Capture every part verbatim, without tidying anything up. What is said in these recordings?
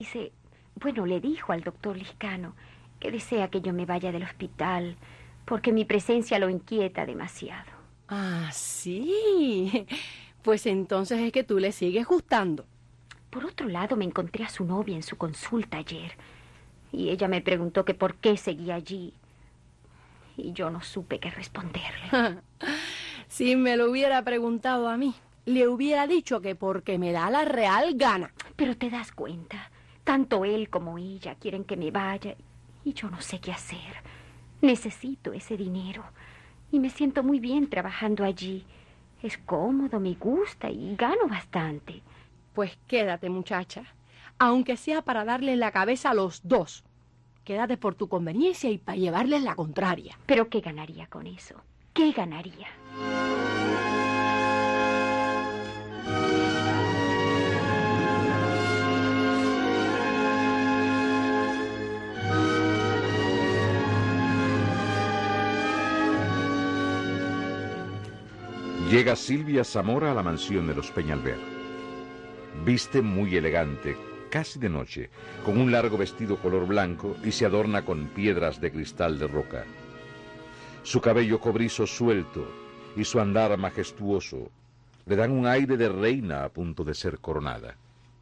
Dice, bueno, le dijo al doctor Liscano que desea que yo me vaya del hospital porque mi presencia lo inquieta demasiado. Ah, sí. Pues entonces es que tú le sigues gustando. Por otro lado, me encontré a su novia en su consulta ayer y ella me preguntó que por qué seguía allí y yo no supe qué responderle. Si me lo hubiera preguntado a mí, le hubiera dicho que porque me da la real gana. Pero te das cuenta, tanto él como ella quieren que me vaya y yo no sé qué hacer. Necesito ese dinero y me siento muy bien trabajando allí. Es cómodo, me gusta y gano bastante. Pues quédate, muchacha, aunque sea para darles la cabeza a los dos. Quédate por tu conveniencia y para llevarles la contraria. ¿Pero qué ganaría con eso? ¿Qué ganaría? Llega Silvia Zamora a la mansión de los Peñalver. Viste muy elegante, casi de noche, con un largo vestido color blanco y se adorna con piedras de cristal de roca. Su cabello cobrizo suelto y su andar majestuoso le dan un aire de reina a punto de ser coronada.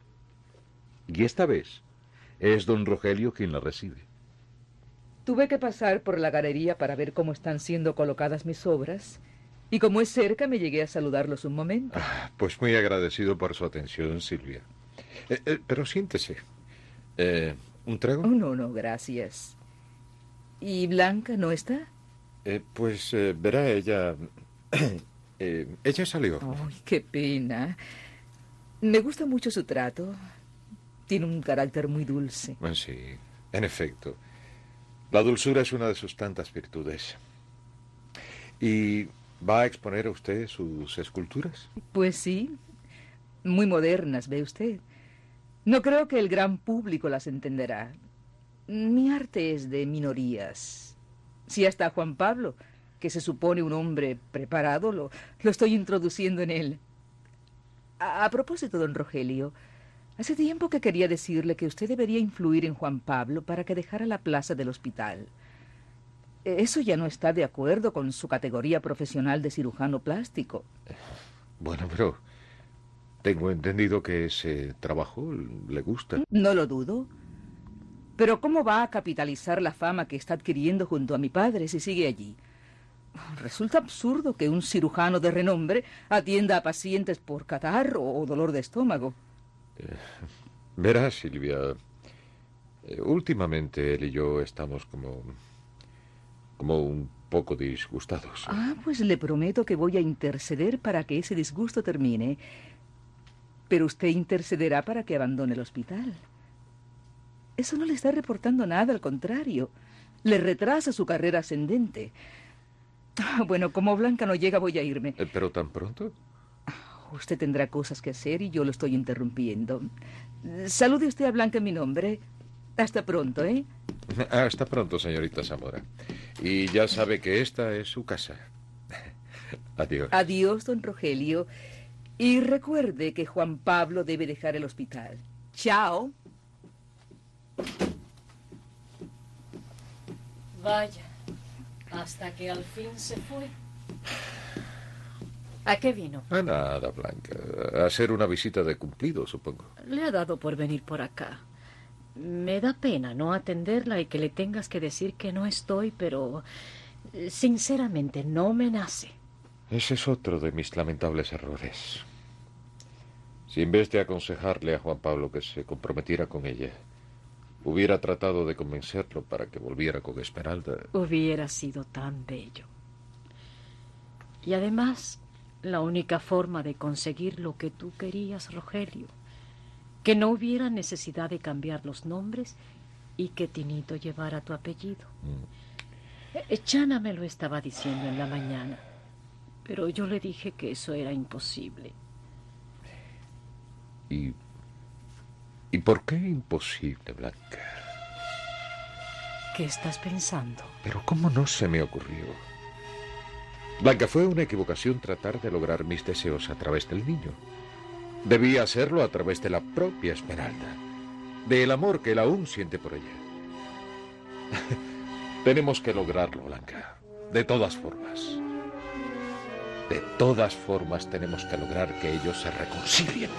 Y esta vez es don Rogelio quien la recibe. Tuve que pasar por la galería para ver cómo están siendo colocadas mis obras, y como es cerca me llegué a saludarlos un momento. Ah, pues muy agradecido por su atención, Silvia. Eh, eh, pero siéntese. Eh, ¿Un trago? Oh, no, no, gracias. ¿Y Blanca no está? Eh, pues eh, verá, ella... eh, ella salió. Ay, qué pena. Me gusta mucho su trato. Tiene un carácter muy dulce. Bueno, sí, en efecto. La dulzura es una de sus tantas virtudes. ¿Y va a exponer a usted sus esculturas? Pues sí, muy modernas, ve usted. No creo que el gran público las entenderá. Mi arte es de minorías. Si hasta Juan Pablo, que se supone un hombre preparado, lo, lo estoy introduciendo en él. A, a propósito, don Rogelio, hace tiempo que quería decirle que usted debería influir en Juan Pablo para que dejara la plaza del hospital. Eso ya no está de acuerdo con su categoría profesional de cirujano plástico. Bueno, pero tengo entendido que ese trabajo le gusta. No lo dudo. Pero ¿cómo va a capitalizar la fama que está adquiriendo junto a mi padre si sigue allí? Resulta absurdo que un cirujano de renombre atienda a pacientes por catarro o dolor de estómago. Eh, verá, Silvia, eh, últimamente él y yo estamos como... como un poco disgustados. Ah, pues le prometo que voy a interceder para que ese disgusto termine. Pero usted intercederá para que abandone el hospital. Eso no le está reportando nada, al contrario. Le retrasa su carrera ascendente. Ah, bueno, como Blanca no llega, voy a irme. Eh, ¿Pero tan pronto? Usted tendrá cosas que hacer y yo lo estoy interrumpiendo. Salude usted a Blanca en mi nombre. Hasta pronto, ¿eh? Hasta pronto, señorita Zamora. Y ya sabe que esta es su casa. Adiós. Adiós, don Rogelio. Y recuerde que Juan Pablo debe dejar el hospital. Chao. Vaya, hasta que al fin se fue. ¿A qué vino? A nada, Blanca. A hacer una visita de cumplido, supongo. Le ha dado por venir por acá. Me da pena no atenderla y que le tengas que decir que no estoy, pero sinceramente no me nace. Ese es otro de mis lamentables errores. Si en vez de aconsejarle a Juan Pablo que se comprometiera con ella, hubiera tratado de convencerlo para que volviera con Esmeralda... Hubiera sido tan bello. Y además, la única forma de conseguir lo que tú querías, Rogelio, que no hubiera necesidad de cambiar los nombres y que Tinito llevara tu apellido. Mm. Chana me lo estaba diciendo en la mañana, pero yo le dije que eso era imposible. ¿Y, ¿Y por qué imposible, Blanca? ¿Qué estás pensando? Pero ¿cómo no se me ocurrió? Blanca, fue una equivocación tratar de lograr mis deseos a través del niño. Debía hacerlo a través de la propia Esmeralda. del amor que él aún siente por ella. Tenemos que lograrlo, Blanca. De todas formas. De todas formas tenemos que lograr que ellos se reconcilien.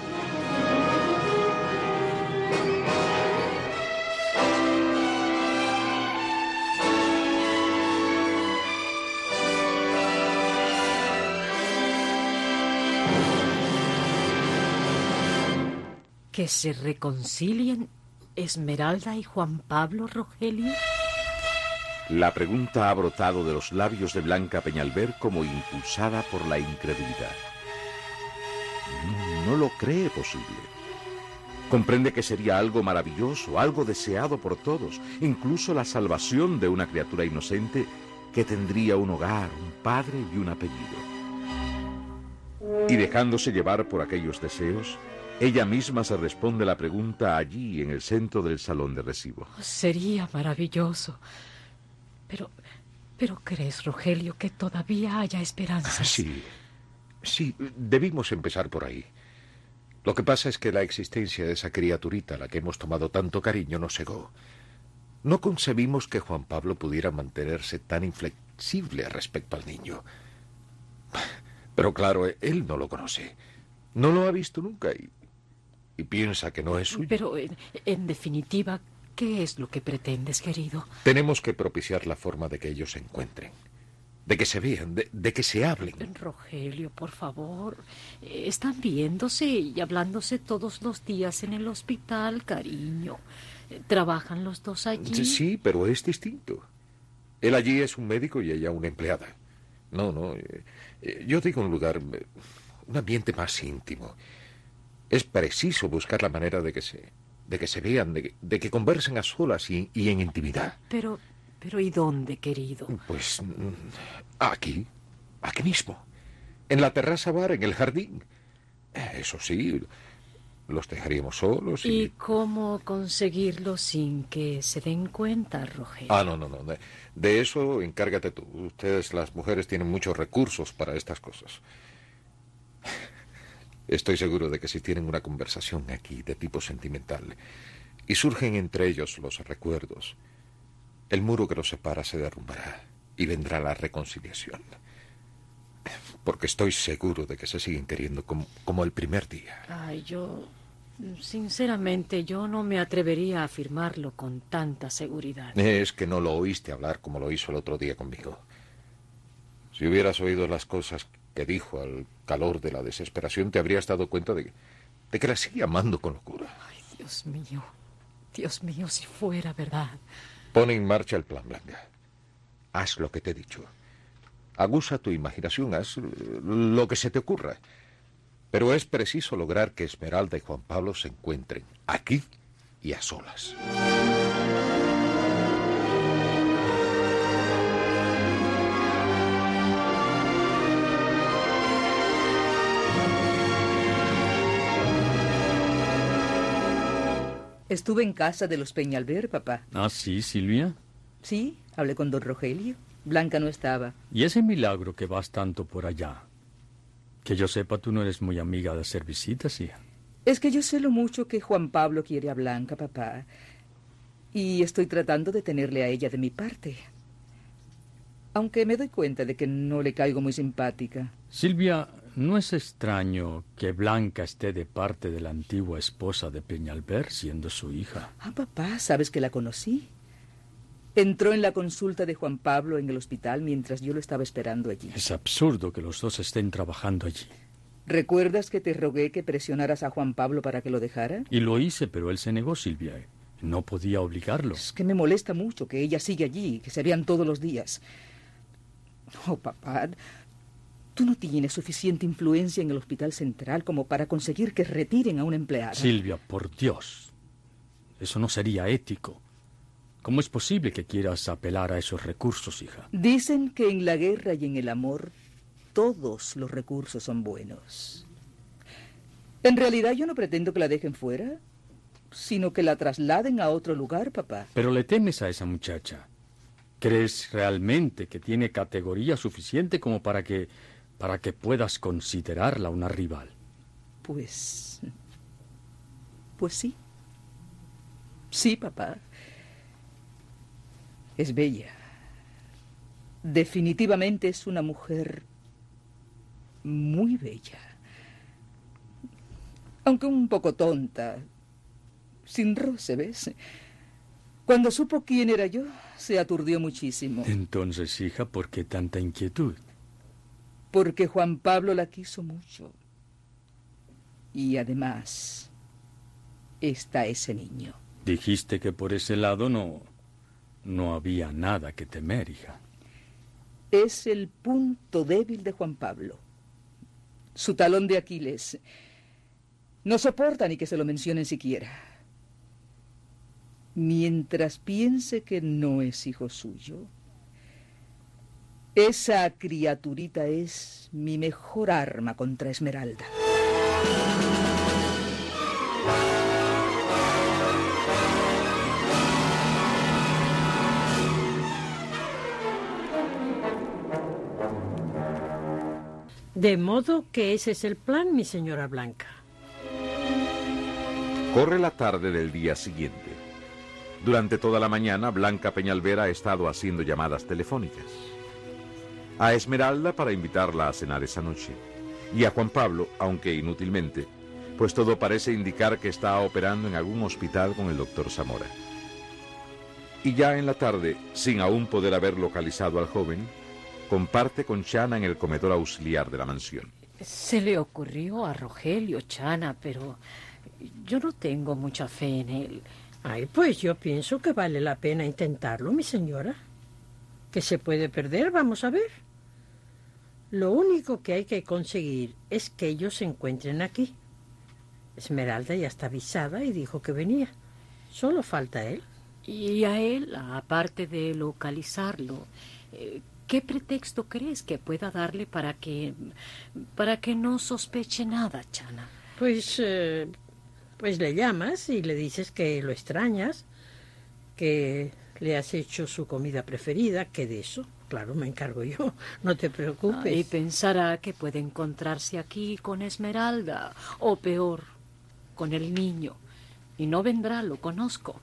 ¿Que se reconcilien Esmeralda y Juan Pablo, Rogelio? La pregunta ha brotado de los labios de Blanca Peñalver como impulsada por la incredulidad. No, no lo cree posible. Comprende que sería algo maravilloso, algo deseado por todos, incluso la salvación de una criatura inocente que tendría un hogar, un padre y un apellido. Y dejándose llevar por aquellos deseos, ella misma se responde la pregunta allí, en el centro del salón de recibo. Sería maravilloso. Pero, pero ¿crees, Rogelio, que todavía haya esperanzas? Sí, sí, debimos empezar por ahí. Lo que pasa es que la existencia de esa criaturita a la que hemos tomado tanto cariño nos cegó. No concebimos que Juan Pablo pudiera mantenerse tan inflexible respecto al niño. Pero claro, él no lo conoce. No lo ha visto nunca y... y piensa que no es suyo. Pero, en, en definitiva, ¿qué es lo que pretendes, querido? Tenemos que propiciar la forma de que ellos se encuentren, de que se vean, de, de que se hablen. Rogelio, por favor, están viéndose y hablándose todos los días en el hospital, cariño. ¿Trabajan los dos allí? Sí, pero es distinto. Él allí es un médico y ella una empleada. No, no, eh, yo digo un lugar, un ambiente más íntimo. Es preciso buscar la manera de que se, de que se vean, de, de que conversen a solas y, y en intimidad. Pero, pero ¿y dónde, querido? Pues aquí, aquí mismo, en la terraza bar, en el jardín. Eso sí, los dejaríamos solos y... ¿Y cómo conseguirlo sin que se den cuenta, Rogelio? Ah, no, no, no. De, de eso encárgate tú. Ustedes, las mujeres, tienen muchos recursos para estas cosas. Estoy seguro de que si tienen una conversación aquí de tipo sentimental y surgen entre ellos los recuerdos, el muro que los separa se derrumbará y vendrá la reconciliación. Porque estoy seguro de que se siguen queriendo como, como el primer día. Ay, yo... Sinceramente, yo no me atrevería a afirmarlo con tanta seguridad. Es que no lo oíste hablar como lo hizo el otro día conmigo. Si hubieras oído las cosas que dijo al calor de la desesperación, te habrías dado cuenta de, de que la sigue amando con locura. Ay, Dios mío, Dios mío, si fuera verdad. Pon en marcha el plan, Blanca. Haz lo que te he dicho. Aguza tu imaginación, haz lo que se te ocurra. Pero es preciso lograr que Esmeralda y Juan Pablo se encuentren aquí y a solas. Estuve en casa de los Peñalver, papá. Ah, sí, Silvia. Sí, hablé con don Rogelio. Blanca no estaba. ¿Y ese milagro que vas tanto por allá? Que yo sepa, tú no eres muy amiga de hacer visitas, hija. Es que yo sé lo mucho que Juan Pablo quiere a Blanca, papá. Y estoy tratando de tenerle a ella de mi parte. Aunque me doy cuenta de que no le caigo muy simpática. Silvia, ¿no es extraño que Blanca esté de parte de la antigua esposa de Peñalver, siendo su hija? Ah, papá, ¿sabes que la conocí? Entró en la consulta de Juan Pablo en el hospital mientras yo lo estaba esperando allí. Es absurdo que los dos estén trabajando allí. ¿Recuerdas que te rogué que presionaras a Juan Pablo para que lo dejara? Y lo hice, pero él se negó, Silvia. No podía obligarlo. Es que me molesta mucho que ella siga allí, que se vean todos los días. Oh, papá, tú no tienes suficiente influencia en el hospital central como para conseguir que retiren a una empleada. Silvia, por Dios. Eso no sería ético. ¿Cómo es posible que quieras apelar a esos recursos, hija? Dicen que en la guerra y en el amor todos los recursos son buenos. En realidad yo no pretendo que la dejen fuera, sino que la trasladen a otro lugar, papá. Pero le temes a esa muchacha. ¿Crees realmente que tiene categoría suficiente como para que, para que puedas considerarla una rival? Pues... Pues sí. Sí, papá. Es bella. Definitivamente es una mujer muy bella. Aunque un poco tonta. Sin roce, ¿ves? Cuando supo quién era yo, se aturdió muchísimo. Entonces, hija, ¿por qué tanta inquietud? Porque Juan Pablo la quiso mucho. Y además, está ese niño. Dijiste que por ese lado no, no había nada que temer, hija. Es el punto débil de Juan Pablo. Su talón de Aquiles. No soporta ni que se lo mencionen siquiera. Mientras piense que no es hijo suyo, esa criaturita es mi mejor arma contra Esmeralda. De modo que ese es el plan, mi señora Blanca. Corre la tarde del día siguiente. Durante toda la mañana, Blanca Peñalver ha estado haciendo llamadas telefónicas. A Esmeralda para invitarla a cenar esa noche. Y a Juan Pablo, aunque inútilmente, pues todo parece indicar que está operando en algún hospital con el doctor Zamora. Y ya en la tarde, sin aún poder haber localizado al joven, comparte con Chana en el comedor auxiliar de la mansión. Se le ocurrió a Rogelio, Chana, pero yo no tengo mucha fe en él. Ay, pues yo pienso que vale la pena intentarlo, mi señora. ¿Qué se puede perder? Vamos a ver. Lo único que hay que conseguir es que ellos se encuentren aquí. Esmeralda ya está avisada y dijo que venía. Solo falta él. Y a él, aparte de localizarlo, ¿qué pretexto crees que pueda darle para que, para que no sospeche nada, Chana? Pues... Eh... Pues le llamas y le dices que lo extrañas, que le has hecho su comida preferida, que de eso, claro, me encargo yo, no te preocupes. Ah, y pensará que puede encontrarse aquí con Esmeralda, o peor, con el niño, y no vendrá, lo conozco.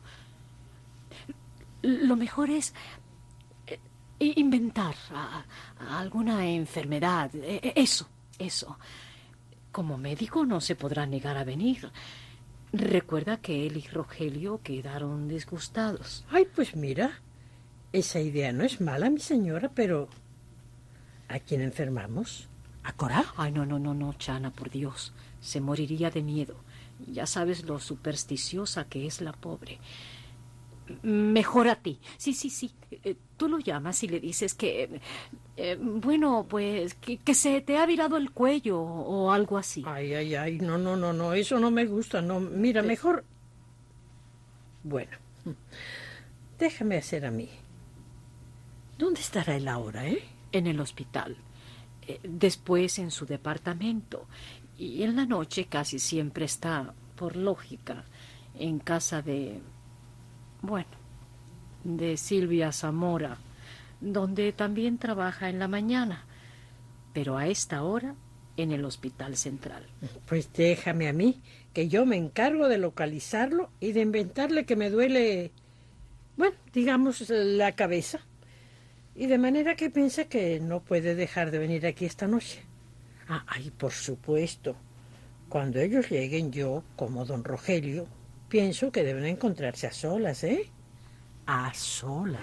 Lo mejor es eh, inventar a, a alguna enfermedad, eh, eso, eso. Como médico no se podrá negar a venir. Recuerda que él y Rogelio quedaron disgustados. Ay, pues mira, esa idea no es mala, mi señora, pero ¿a quién enfermamos? ¿A Cora? Ay, no, no, no, no, Chana, por Dios. Se moriría de miedo. Ya sabes lo supersticiosa que es la pobre. Mejor a ti. Sí, sí, sí. Eh, tú lo llamas y le dices que... Eh, bueno, pues que, que se te ha virado el cuello o algo así. Ay, ay, ay. No, no, no, no. Eso no me gusta. No, mira, mejor... Bueno. Déjame hacer a mí. ¿Dónde estará él ahora, eh? En el hospital. Eh, después en su departamento. Y en la noche casi siempre está, por lógica, en casa de... Bueno, de Silvia Zamora, donde también trabaja en la mañana, pero a esta hora en el Hospital Central. Pues déjame a mí, que yo me encargo de localizarlo y de inventarle que me duele, bueno, digamos, la cabeza. Y de manera que piense que no puede dejar de venir aquí esta noche. Ah, ay, por supuesto. Cuando ellos lleguen, yo, como don Rogelio, pienso que deben encontrarse a solas, ¿eh? A solas.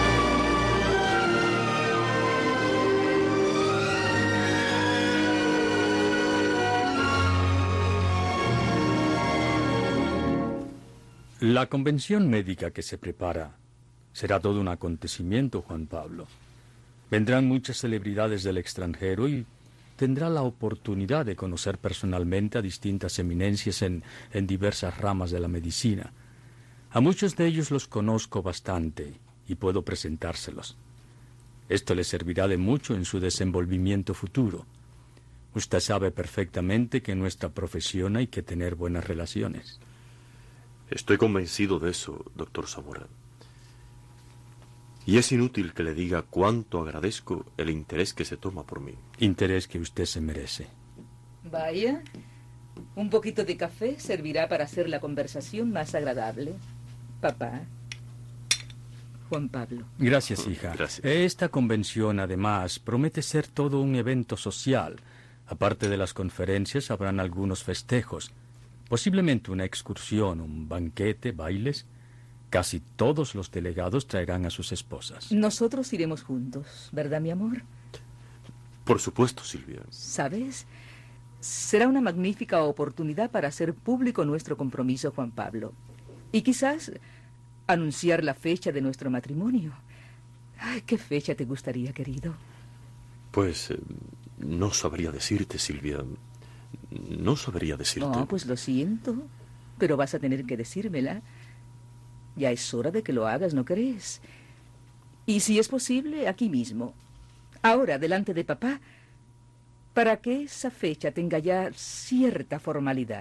La convención médica que se prepara será todo un acontecimiento, Juan Pablo. Vendrán muchas celebridades del extranjero y tendrá la oportunidad de conocer personalmente a distintas eminencias en, en diversas ramas de la medicina. A muchos de ellos los conozco bastante y puedo presentárselos. Esto le servirá de mucho en su desenvolvimiento futuro. Usted sabe perfectamente que en nuestra profesión hay que tener buenas relaciones. Estoy convencido de eso, doctor Zamora. Y es inútil que le diga cuánto agradezco el interés que se toma por mí. Interés que usted se merece. Vaya, un poquito de café servirá para hacer la conversación más agradable. Papá. Juan Pablo. Gracias, hija. Gracias. Esta convención, además, promete ser todo un evento social. Aparte de las conferencias, habrán algunos festejos. Posiblemente una excursión, un banquete, bailes. Casi todos los delegados traerán a sus esposas. Nosotros iremos juntos, ¿verdad, mi amor? Por supuesto, Silvia. ¿Sabes? Será una magnífica oportunidad para hacer público nuestro compromiso, Juan Pablo. Y quizás anunciar la fecha de nuestro matrimonio. Ay, ¿qué fecha te gustaría, querido? Pues eh, no sabría decirte, Silvia. No sabría decirte. No, pues lo siento, pero vas a tener que decírmela. Ya es hora de que lo hagas, ¿no crees? Y si es posible, aquí mismo. Ahora, delante de papá, para que esa fecha tenga ya cierta formalidad.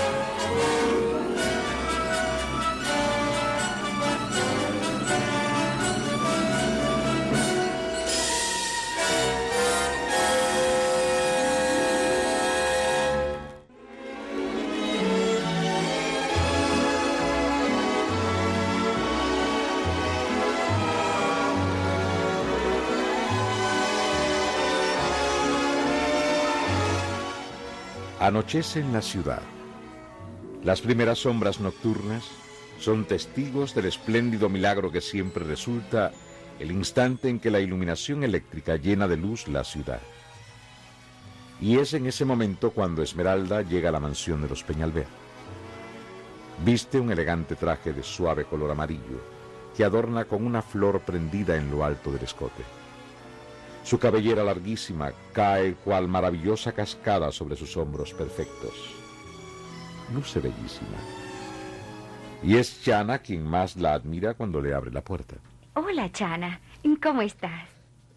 Anochece en la ciudad. Las primeras sombras nocturnas son testigos del espléndido milagro que siempre resulta el instante en que la iluminación eléctrica llena de luz la ciudad. Y es en ese momento cuando Esmeralda llega a la mansión de los Peñalver. Viste un elegante traje de suave color amarillo que adorna con una flor prendida en lo alto del escote. Su cabellera larguísima cae cual maravillosa cascada sobre sus hombros perfectos. Luce bellísima. Y es Chana quien más la admira cuando le abre la puerta. Hola, Chana. ¿Cómo estás?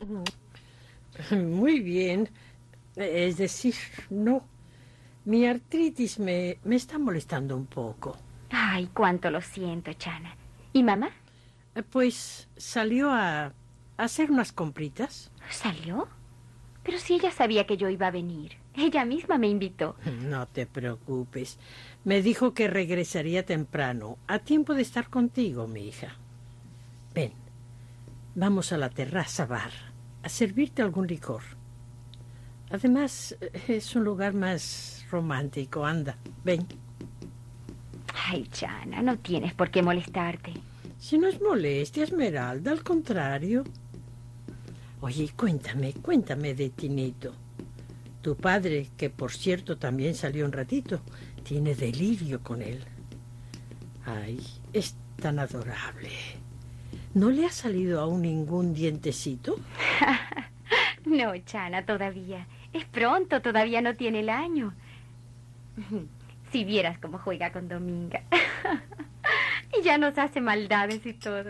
Muy bien. Es decir, no. Mi artritis me, me está molestando un poco. Ay, cuánto lo siento, Chana. ¿Y mamá? Pues salió a hacer unas compritas. ¿Salió? Pero si ella sabía que yo iba a venir. Ella misma me invitó. No te preocupes. Me dijo que regresaría temprano, a tiempo de estar contigo, mi hija. Ven, vamos a la terraza bar, a servirte algún licor. Además, es un lugar más romántico. Anda, ven. Ay, Chana, no tienes por qué molestarte. Si no es molestia, Esmeralda, al contrario. Oye, cuéntame, cuéntame de Tinito. Tu padre, que por cierto también salió un ratito, tiene delirio con él. Ay, es tan adorable. ¿No le ha salido aún ningún dientecito? No, Chana, todavía. Es pronto, todavía no tiene el año. Si vieras cómo juega con Dominga. Y ya nos hace maldades y todo.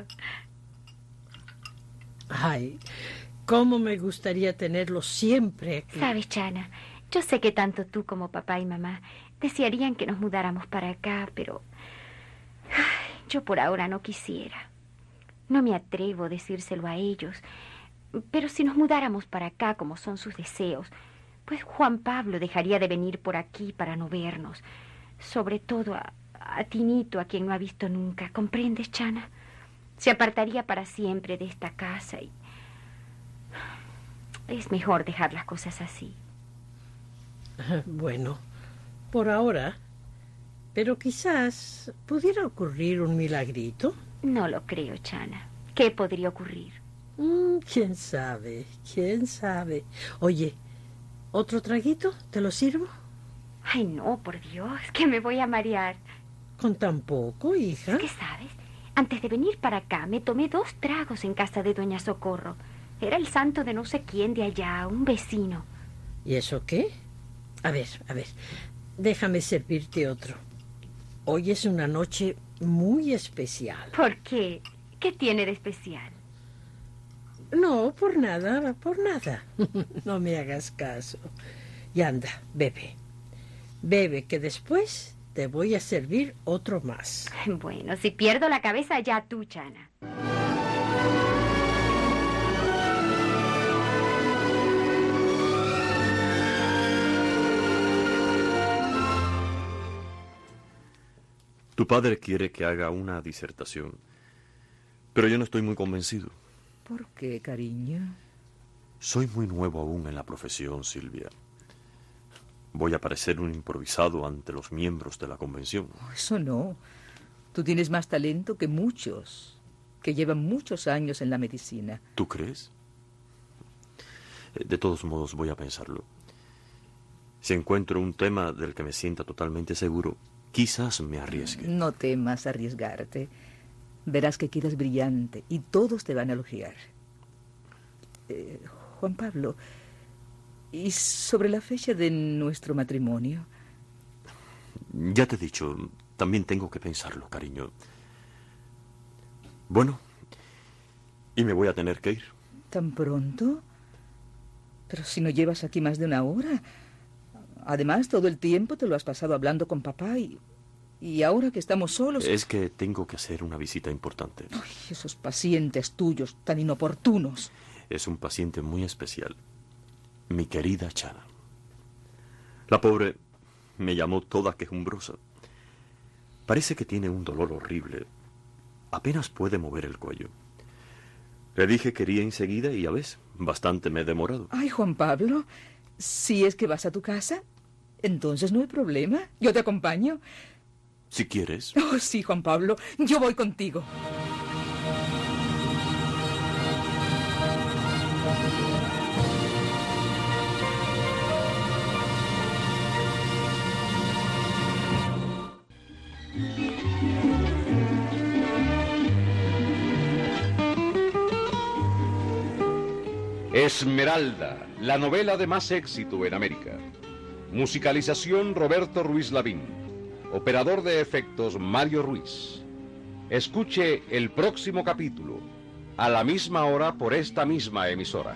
Ay, cómo me gustaría tenerlo siempre aquí. Sabes, Chana, yo sé que tanto tú como papá y mamá desearían que nos mudáramos para acá, pero ay, yo por ahora no quisiera. No me atrevo a decírselo a ellos. Pero si nos mudáramos para acá como son sus deseos, pues Juan Pablo dejaría de venir por aquí para no vernos. Sobre todo a, a Tinito, a quien no ha visto nunca. ¿Comprendes, Chana? Se apartaría para siempre de esta casa y es mejor dejar las cosas así. Bueno, por ahora. Pero quizás pudiera ocurrir un milagrito. No lo creo, Chana. ¿Qué podría ocurrir? Mm, ¿Quién sabe? ¿Quién sabe? Oye, ¿otro traguito? ¿Te lo sirvo? Ay, no, por Dios, que me voy a marear. ¿Con tan poco, hija? Es que, ¿sabes? Antes de venir para acá, me tomé dos tragos en casa de doña Socorro. Era el santo de no sé quién de allá, un vecino. ¿Y eso qué? A ver, a ver, déjame servirte otro. Hoy es una noche muy especial. ¿Por qué? ¿Qué tiene de especial? No, por nada, por nada. No me hagas caso. Y anda, bebe. Bebe, que después te voy a servir otro más. Bueno, si pierdo la cabeza, ya tú, Chana. Tu padre quiere que haga una disertación, pero yo no estoy muy convencido. ¿Por qué, cariño? Soy muy nuevo aún en la profesión, Silvia. Voy a parecer un improvisado ante los miembros de la convención. Oh, eso no. Tú tienes más talento que muchos, que llevan muchos años en la medicina. ¿Tú crees? De todos modos, voy a pensarlo. Si encuentro un tema del que me sienta totalmente seguro, quizás me arriesgue. No temas arriesgarte. Verás que quedas brillante y todos te van a elogiar. Eh, Juan Pablo, ¿y sobre la fecha de nuestro matrimonio? Ya te he dicho, también tengo que pensarlo, cariño. Bueno, y me voy a tener que ir. ¿Tan pronto? Pero si no llevas aquí más de una hora. Además, todo el tiempo te lo has pasado hablando con papá y, y ahora que estamos solos... Es que tengo que hacer una visita importante. Ay, esos pacientes tuyos tan inoportunos. Es un paciente muy especial. Mi querida Chana. La pobre me llamó toda quejumbrosa. Parece que tiene un dolor horrible. Apenas puede mover el cuello. Le dije que iría enseguida y ya ves, bastante me he demorado. Ay, Juan Pablo, si es que vas a tu casa, entonces no hay problema. Yo te acompaño. Si quieres. Oh, sí, Juan Pablo, yo voy contigo. Esmeralda, la novela de más éxito en América. Musicalización Roberto Ruiz Lavín. Operador de efectos Mario Ruiz. Escuche el próximo capítulo, a la misma hora por esta misma emisora.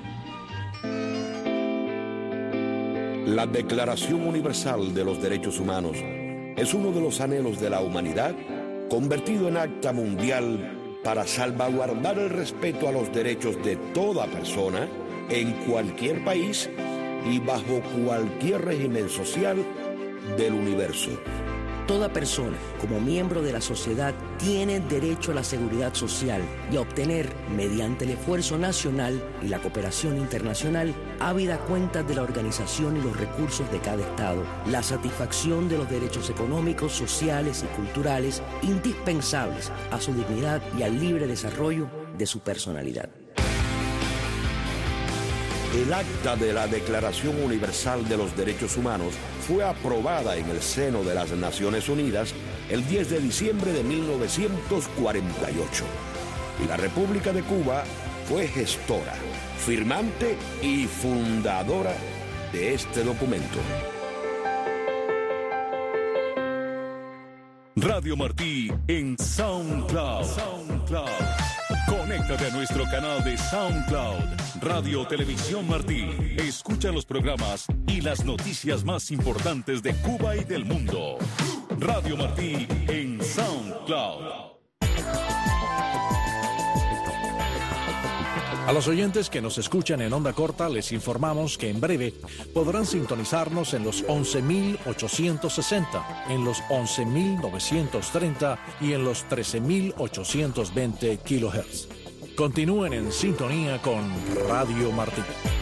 La Declaración Universal de los Derechos Humanos es uno de los anhelos de la humanidad convertido en acta mundial para salvaguardar el respeto a los derechos de toda persona en cualquier país y bajo cualquier régimen social del universo. Toda persona, como miembro de la sociedad, tiene derecho a la seguridad social y a obtener, mediante el esfuerzo nacional y la cooperación internacional, ávida cuenta de la organización y los recursos de cada Estado, la satisfacción de los derechos económicos, sociales y culturales indispensables a su dignidad y al libre desarrollo de su personalidad. El acta de la Declaración Universal de los Derechos Humanos fue aprobada en el seno de las Naciones Unidas el diez de diciembre de mil novecientos cuarenta y ocho. Y la República de Cuba fue gestora, firmante y fundadora de este documento. Radio Martí en SoundCloud. SoundCloud. Conéctate a nuestro canal de SoundCloud, Radio Televisión Martí. Escucha los programas y las noticias más importantes de Cuba y del mundo. Radio Martí en SoundCloud. A los oyentes que nos escuchan en onda corta les informamos que en breve podrán sintonizarnos en los once mil ochocientos sesenta, en los once mil novecientos treinta y en los trece mil ochocientos veinte kilohertz. Continúen en sintonía con Radio Martí.